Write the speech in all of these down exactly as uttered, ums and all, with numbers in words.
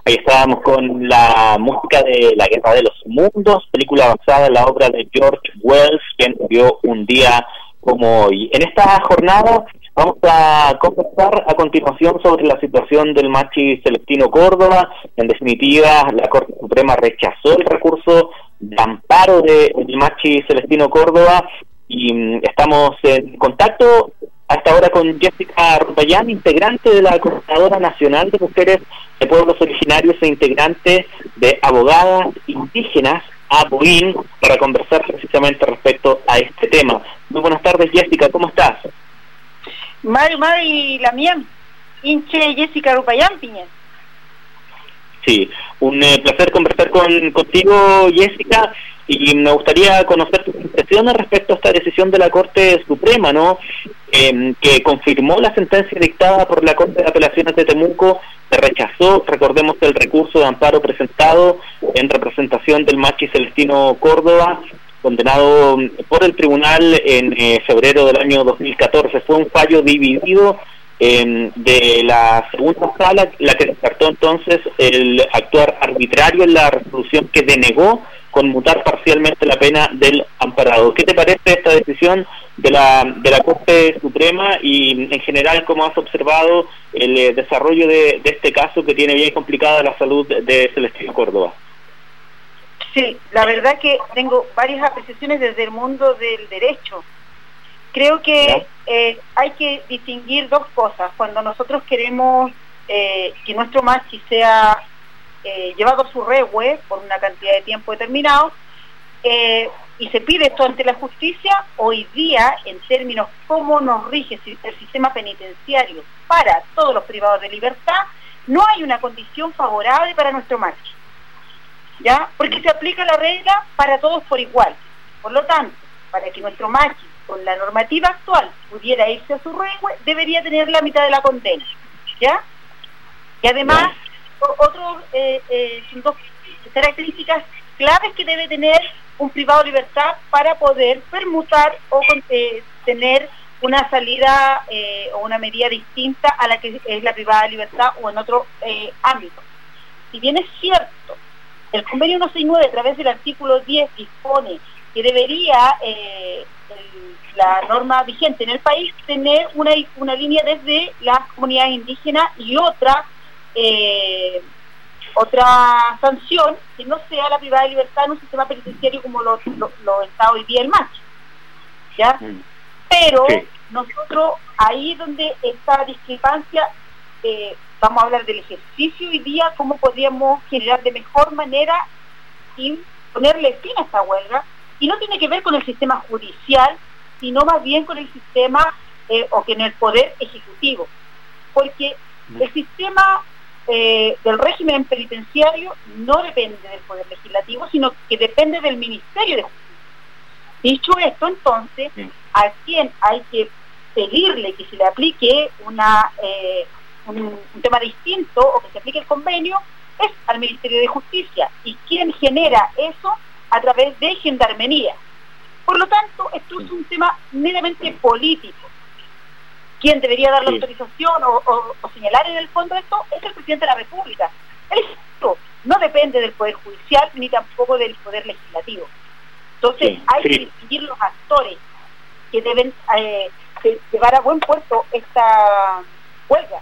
Ahí estábamos con la música de La Guerra de los Mundos, película basada en la obra de George Wells, quien murió un día como hoy. En esta jornada vamos a conversar a continuación sobre la situación del Machi Celestino Córdoba. En definitiva, la Corte Suprema rechazó el recurso de amparo del Machi Celestino Córdoba y estamos en contacto a esta hora con Jessica Rupayán, integrante de la Coordinadora Nacional de Mujeres de Pueblos Originarios e integrante de Abogadas Indígenas, APOIN, para conversar precisamente respecto a este tema. Muy buenas tardes, Jessica, ¿cómo estás? Mari, Mari, la mía, hinche Jessica Rupayán, Piña. Sí, un eh, placer conversar con contigo, Jessica, y me gustaría conocer tus impresiones respecto a esta decisión de la Corte Suprema, ¿no? Eh, que confirmó la sentencia dictada por la Corte de Apelaciones de Temuco, que rechazó, recordemos, el recurso de amparo presentado en representación del Machi Celestino Córdoba, condenado por el tribunal en eh, febrero del año dos mil catorce. Fue un fallo dividido eh, de la segunda sala, la que descartó entonces el actuar arbitrario en la resolución que denegó conmutar parcialmente la pena del amparado. ¿Qué te parece esta decisión de la de la Corte Suprema y en general cómo has observado el eh, desarrollo de, de este caso que tiene bien complicada la salud de, de Celestino Córdoba? Sí, la verdad que tengo varias apreciaciones desde el mundo del derecho. Creo que eh, hay que distinguir dos cosas. Cuando nosotros queremos eh, que nuestro machi sea eh, llevado a su rehue por una cantidad de tiempo determinado, eh, y se pide esto ante la justicia, hoy día, en términos cómo nos rige el sistema penitenciario para todos los privados de libertad, no hay una condición favorable para nuestro machi, ¿ya? Porque se aplica la regla para todos por igual. Por lo tanto, para que nuestro machi, con la normativa actual, pudiera irse a su rehue, debería tener la mitad de la condena, ¿ya? Y además, otros eh, eh, son dos características claves que debe tener un privado de libertad para poder permutar o eh, tener una salida eh, o una medida distinta a la que es la privada de libertad o en otro eh, ámbito. Si bien es cierto, el convenio ciento sesenta y nueve a través del artículo diez dispone que debería eh, el, la norma vigente en el país tener una, una línea desde las comunidades indígenas y otra eh, otra sanción que no sea la privada de libertad en un sistema penitenciario como lo, lo, lo está hoy día el machi, ¿ya? Pero sí, nosotros ahí donde esta discrepancia, eh, vamos a hablar del ejercicio hoy día, cómo podríamos generar de mejor manera y ponerle fin a esta huelga, y no tiene que ver con el sistema judicial, sino más bien con el sistema eh, o que en el poder ejecutivo, porque el sistema Eh, del régimen penitenciario no depende del Poder Legislativo, sino que depende del Ministerio de Justicia. Dicho esto, entonces, a quien hay que pedirle que se le aplique una eh, un, un tema distinto o que se aplique el convenio es al Ministerio de Justicia, y quien genera eso a través de Gendarmería. Por lo tanto, esto es un tema meramente político. Quien debería dar la sí. autorización o, o, o señalar en el fondo esto es el presidente de la República. El Estado no depende del Poder Judicial ni tampoco del Poder Legislativo. Entonces sí, hay sí. que distinguir los actores que deben eh, llevar a buen puerto esta huelga.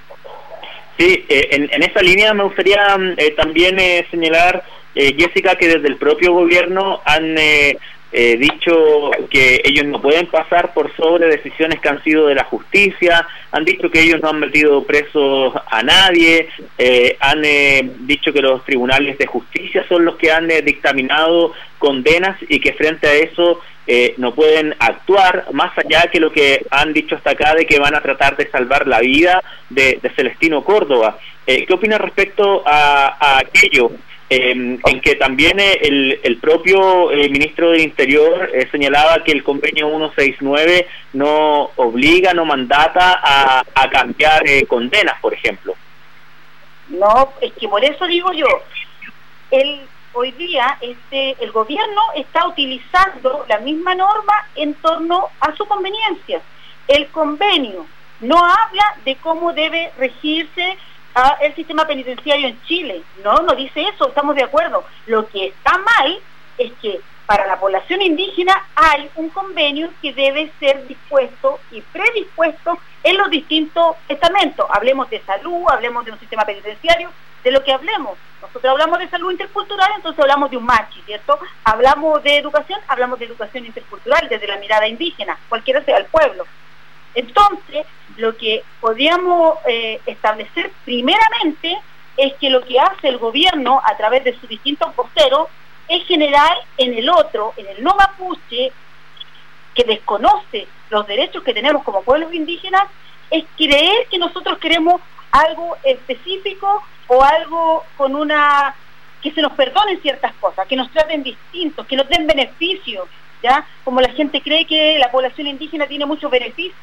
Sí, eh, en, en esa línea me gustaría eh, también eh, señalar, eh, Jessica, que desde el propio gobierno han eh, Eh, dicho que ellos no pueden pasar por sobre decisiones que han sido de la justicia, han dicho que ellos no han metido presos a nadie, eh, han eh, dicho que los tribunales de justicia son los que han eh, dictaminado condenas y que frente a eso eh, no pueden actuar, más allá que lo que han dicho hasta acá de que van a tratar de salvar la vida de, de Celestino Córdoba. Eh, ¿Qué opinas respecto a, a aquello? Eh, en que también eh, el, el propio eh, ministro del Interior eh, señalaba que el convenio ciento sesenta y nueve no obliga, no mandata a, a cambiar eh, condenas, por ejemplo. No, es que por eso digo yo, el, hoy día este, el gobierno está utilizando la misma norma en torno a su conveniencia. El convenio no habla de cómo debe regirse a el sistema penitenciario en Chile. No, no dice eso, estamos de acuerdo. Lo que está mal es que para la población indígena hay un convenio que debe ser dispuesto y predispuesto en los distintos estamentos. Hablemos de salud, hablemos de un sistema penitenciario, de lo que hablemos. Nosotros hablamos de salud intercultural, entonces hablamos de un machi, ¿cierto? Hablamos de educación, hablamos de educación intercultural desde la mirada indígena, cualquiera sea el pueblo. Entonces, lo que podríamos eh, establecer primeramente es que lo que hace el gobierno a través de sus distintos voceros es generar en el otro, en el no mapuche, que desconoce los derechos que tenemos como pueblos indígenas, es creer que nosotros queremos algo específico o algo con una... que se nos perdonen ciertas cosas, que nos traten distintos, que nos den beneficios, ¿ya? Como la gente cree que la población indígena tiene muchos beneficios.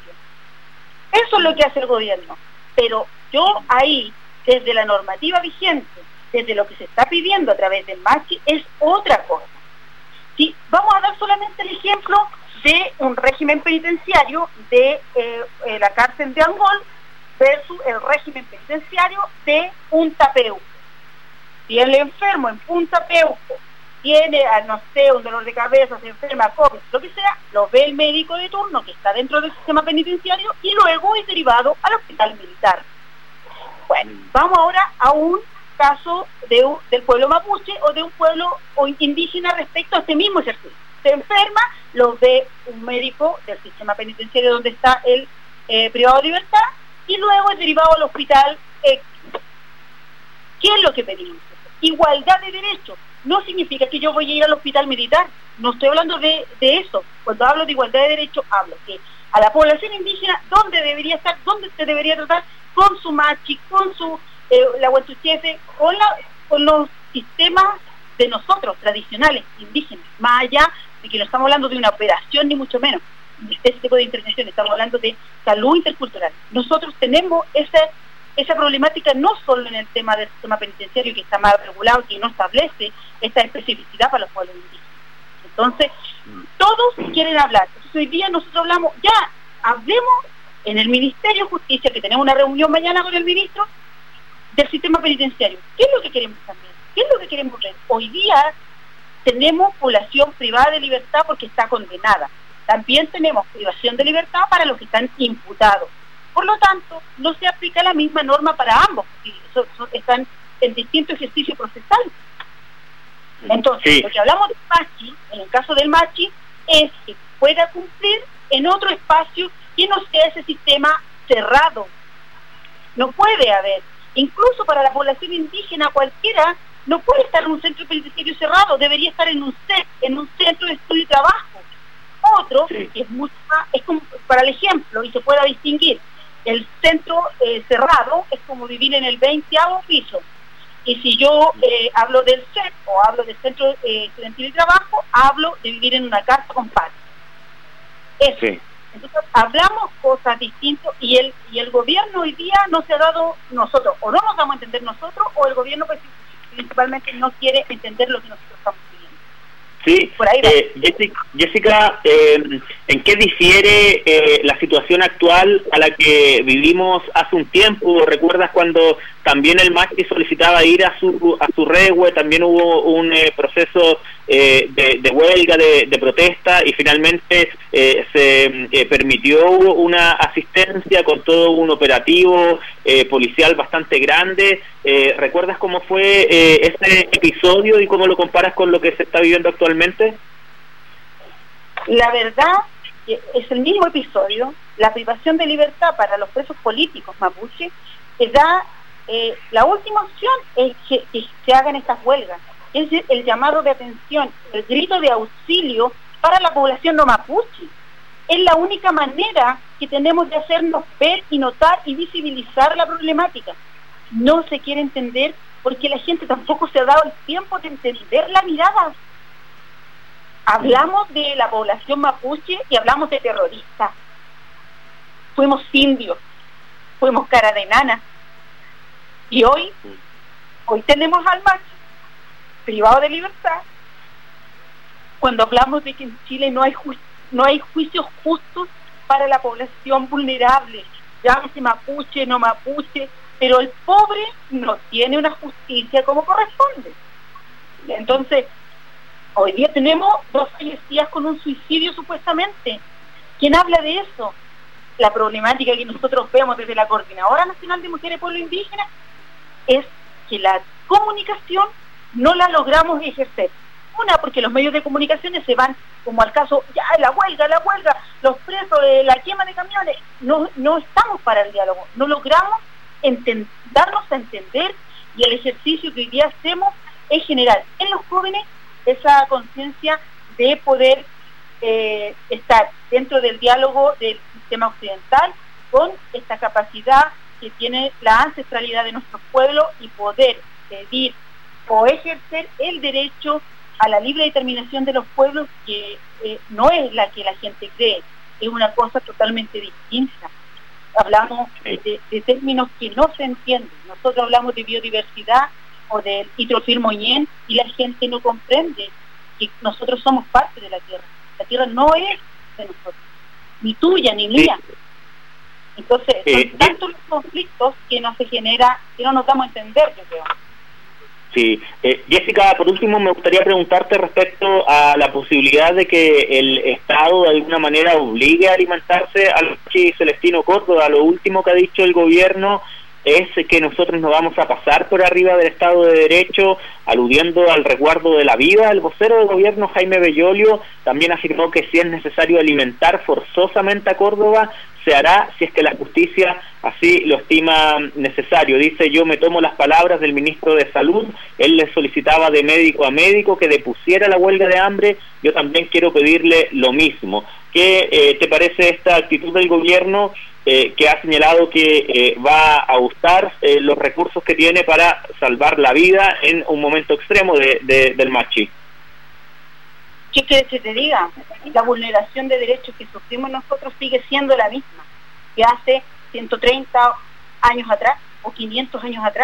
Eso es lo que hace el gobierno. Pero yo ahí, desde la normativa vigente, desde lo que se está pidiendo a través del machi, es otra cosa. Si vamos a dar solamente el ejemplo de un régimen penitenciario de eh, eh, la cárcel de Angol versus el régimen penitenciario de Punta Peuco. Si el enfermo en Punta Peuco tiene, no sé, un dolor de cabeza, se enferma, COVID, lo que sea, lo ve el médico de turno que está dentro del sistema penitenciario y luego es derivado al hospital militar. Bueno, vamos ahora a un caso de un, del pueblo mapuche o de un pueblo o indígena respecto a este mismo ejercicio. Se enferma, lo ve un médico del sistema penitenciario donde está el eh, privado de libertad y luego es derivado al hospital X. ¿Qué es lo que pedimos? Igualdad de derechos. No significa que yo voy a ir al hospital militar. No estoy hablando de, de eso. Cuando hablo de igualdad de derechos, hablo que a la población indígena, ¿dónde debería estar? ¿Dónde se debería tratar? Con su machi, con su eh, la huanchuchefe, con, la, con los sistemas de nosotros, tradicionales, indígenas. Más allá de que no estamos hablando de una operación, ni mucho menos, de ese tipo de intervención, estamos hablando de salud intercultural. Nosotros tenemos esa, esa problemática no solo en el tema del sistema penitenciario, que está mal regulado, que no establece esta especificidad para los pueblos indígenas. Entonces, todos quieren hablar. Entonces, hoy día nosotros hablamos, ya, hablemos en el Ministerio de Justicia, que tenemos una reunión mañana con el ministro, del sistema penitenciario. ¿Qué es lo que queremos también? ¿Qué es lo que queremos ver? Hoy día tenemos población privada de libertad porque está condenada. También tenemos privación de libertad para los que están imputados. Por lo tanto, no se aplica la misma norma para ambos, porque son, son, están en distinto ejercicio procesal. Entonces, sí. Lo que hablamos del machi, en el caso del machi, es que pueda cumplir en otro espacio que no sea ese sistema cerrado. No puede haber, incluso para la población indígena cualquiera, no puede estar en un centro penitenciario cerrado, debería estar en un C E P, en un centro de estudio y trabajo. Otro, sí. que es mucho más, es como para el ejemplo, y se pueda distinguir, el centro eh, cerrado es como vivir en el veinteavo piso. Y si yo eh, hablo del C E P o hablo del centro eh, estudiantil y trabajo, hablo de vivir en una casa con patio. Eso. Sí. Entonces hablamos cosas distintas y el y el gobierno hoy día no se ha dado, nosotros, o no nos damos a entender nosotros, o el gobierno principalmente no quiere entender lo que nosotros estamos pidiendo. Sí, por ahí eh, Jessica, Jessica eh, ¿en qué difiere eh, la situación actual a la que vivimos hace un tiempo? ¿Recuerdas cuando también el machi solicitaba ir a su a su rehue? También hubo un eh, proceso eh, de, de huelga, de, de protesta, y finalmente eh, se eh, permitió una asistencia con todo un operativo eh, policial bastante grande. Eh, ¿Recuerdas cómo fue eh, ese episodio y cómo lo comparas con lo que se está viviendo actualmente? La verdad es el mismo episodio. La privación de libertad para los presos políticos mapuche que da eh, la última opción es que, que se hagan estas huelgas. Es el llamado de atención, el grito de auxilio para la población no mapuche. Es la única manera que tenemos de hacernos ver y notar y visibilizar la problemática. No se quiere entender porque la gente tampoco se ha dado el tiempo de entender la mirada. Hablamos de la población mapuche y hablamos de terroristas. Fuimos indios, fuimos cara de nana. Y hoy, hoy tenemos al machi privado de libertad, cuando hablamos de que en Chile no hay, ju no hay juicios justos para la población vulnerable. llámese mapuche, no mapuche, pero el pobre no tiene una justicia como corresponde. Entonces, hoy día tenemos dos fallecidas con un suicidio supuestamente. ¿Quién habla de eso? La problemática que nosotros vemos desde la Coordinadora Nacional de Mujeres y Pueblos Indígenas es que la comunicación no la logramos ejercer. Una, porque los medios de comunicación se van como al caso, ya la huelga, la huelga, los presos, eh, la quema de camiones. No, no estamos para el diálogo, no logramos darnos a entender, y el ejercicio que hoy día hacemos es generar en los jóvenes esa conciencia de poder eh, estar dentro del diálogo del sistema occidental con esta capacidad que tiene la ancestralidad de nuestro pueblo y poder pedir o ejercer el derecho a la libre determinación de los pueblos, que eh, no es la que la gente cree, es una cosa totalmente distinta. Hablamos de, de términos que no se entienden. Nosotros hablamos de biodiversidad o del hidrofilmoñén y la gente no comprende que nosotros somos parte de la tierra. La tierra no es de nosotros, ni tuya ni mía. Entonces, son tantos los conflictos que no se genera, que no nos damos a entender, yo creo. Sí, eh, Jessica, por último me gustaría preguntarte respecto a la posibilidad de que el Estado de alguna manera obligue a alimentarse al Machi Celestino Córdoba. Lo último que ha dicho el gobierno es que nosotros nos vamos a pasar por arriba del Estado de Derecho, aludiendo al resguardo de la vida. El vocero del gobierno, Jaime Bellolio, también afirmó que si es necesario alimentar forzosamente a Córdoba, se hará si es que la justicia así lo estima necesario. Dice: yo me tomo las palabras del ministro de Salud, él le solicitaba de médico a médico que depusiera la huelga de hambre, yo también quiero pedirle lo mismo. ¿Qué eh, te parece esta actitud del gobierno eh, que ha señalado que eh, va a usar eh, los recursos que tiene para salvar la vida en un momento extremo de, de, del Machi? ¿Qué quieres que te diga? La vulneración de derechos que sufrimos nosotros sigue siendo la misma que hace ciento treinta años atrás o quinientos años atrás.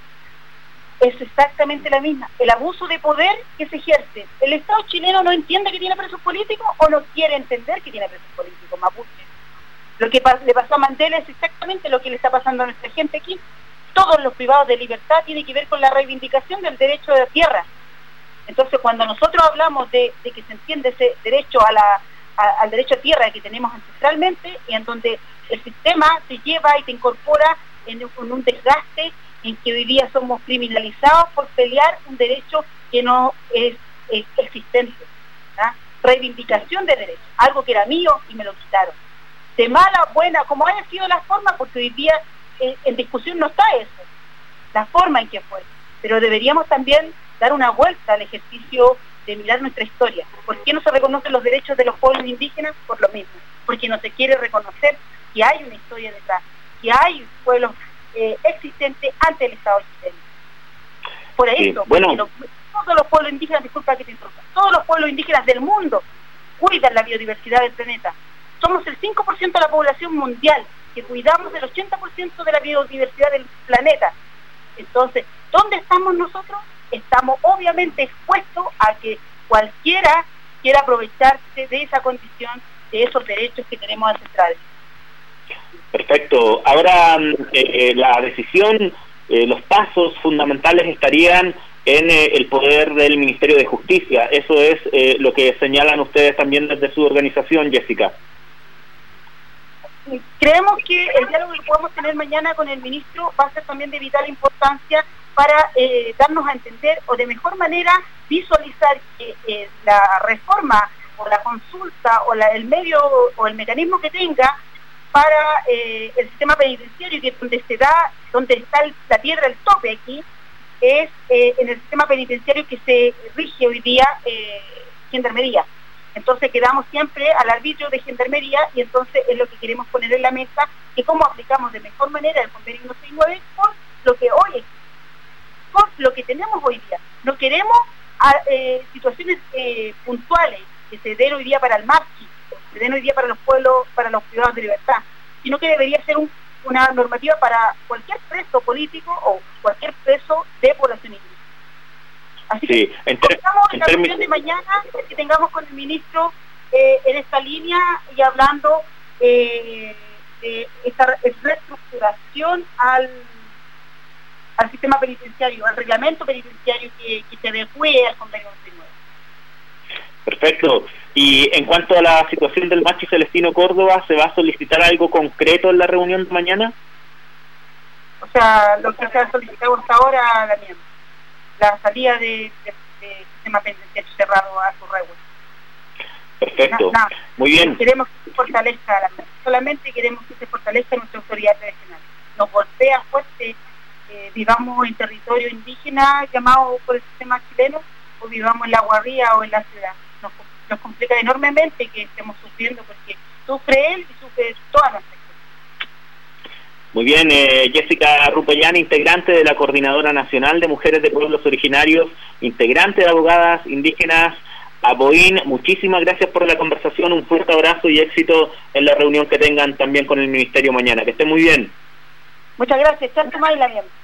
Es exactamente la misma. El abuso de poder que se ejerce. ¿El Estado chileno no entiende que tiene presos políticos o no quiere entender que tiene presos políticos? Mapuche. Lo que le pasó a Mandela es exactamente lo que le está pasando a nuestra gente aquí. Todos los privados de libertad tienen que ver con la reivindicación del derecho de la tierra. Entonces, cuando nosotros hablamos de, de que se entiende ese derecho a la, a, al derecho a tierra que tenemos ancestralmente, y en donde el sistema te lleva y te incorpora en, en un desgaste en que hoy día somos criminalizados por pelear un derecho que no es, es existente. ¿Ah? Reivindicación de derechos, algo que era mío y me lo quitaron. De mala, buena, como haya sido la forma, porque hoy día eh, en discusión no está eso, la forma en que fue. Pero deberíamos también dar una vuelta al ejercicio de mirar nuestra historia. ¿Por qué no se reconocen los derechos de los pueblos indígenas? Por lo mismo, porque no se quiere reconocer que hay una historia detrás, que hay pueblos eh, existentes ante el Estado chileno. Por eso, sí, bueno, los, todos los pueblos indígenas, disculpa que te interrumpa, todos los pueblos indígenas del mundo cuidan la biodiversidad del planeta. Somos el cinco por ciento de la población mundial, que cuidamos el ochenta por ciento de la biodiversidad del planeta. Entonces, ¿dónde estamos nosotros? Estamos obviamente expuestos a que cualquiera quiera aprovecharse de esa condición, de esos derechos que tenemos ancestrales. Perfecto. Ahora eh, la decisión, eh, los pasos fundamentales estarían en eh, el poder del Ministerio de Justicia. Eso es eh, lo que señalan ustedes también desde su organización, Jessica. Creemos que el diálogo que podemos tener mañana con el ministro va a ser también de vital importancia para eh, darnos a entender o de mejor manera visualizar que eh, la reforma o la consulta o la, el medio o el mecanismo que tenga para eh, el sistema penitenciario, que donde se da, donde está el, la piedra, el tope aquí, es eh, en el sistema penitenciario que se rige hoy día eh, Gendarmería. Entonces quedamos siempre al arbitrio de Gendarmería, y entonces es lo que queremos poner en la mesa, que cómo aplicamos de mejor manera el convenio ciento sesenta y nueve con lo que hoy es, con lo que tenemos hoy día. No queremos a, eh, situaciones eh, puntuales que se den hoy día para el Machi, que se den hoy día para los pueblos, para los privados de libertad, sino que debería ser un, una normativa para cualquier preso político o cualquier preso de población indígena. Así sí, que estamos en la reunión de mañana que tengamos con el ministro eh, en esta línea y hablando eh, eh, esta reestructuración al, al sistema penitenciario, al reglamento penitenciario que, que se adecue al convenio once nueve. Perfecto. Y en cuanto a la situación del Machi Celestino Córdoba, ¿se va a solicitar algo concreto en la reunión de mañana? O sea, lo que se ha solicitado hasta ahora, Daniel, la salida de, de, de sistema penitenciario cerrado a su revuelo. Perfecto. Na, na, Muy bien. Queremos que se fortalezca, la, solamente queremos que se fortalezca nuestra autoridad regional. Nos golpea fuerte, eh, vivamos en territorio indígena llamado por el sistema chileno, o vivamos en la guarría o en la ciudad. Nos, nos complica enormemente que estemos sufriendo, porque sufre él y sufre toda nuestra gente. Muy bien, eh, Jessica Rupellán, integrante de la Coordinadora Nacional de Mujeres de Pueblos Originarios, integrante de Abogadas Indígenas Apoín, muchísimas gracias por la conversación, un fuerte abrazo y éxito en la reunión que tengan también con el Ministerio mañana. Que estén muy bien. Muchas gracias, tanto más y la bien.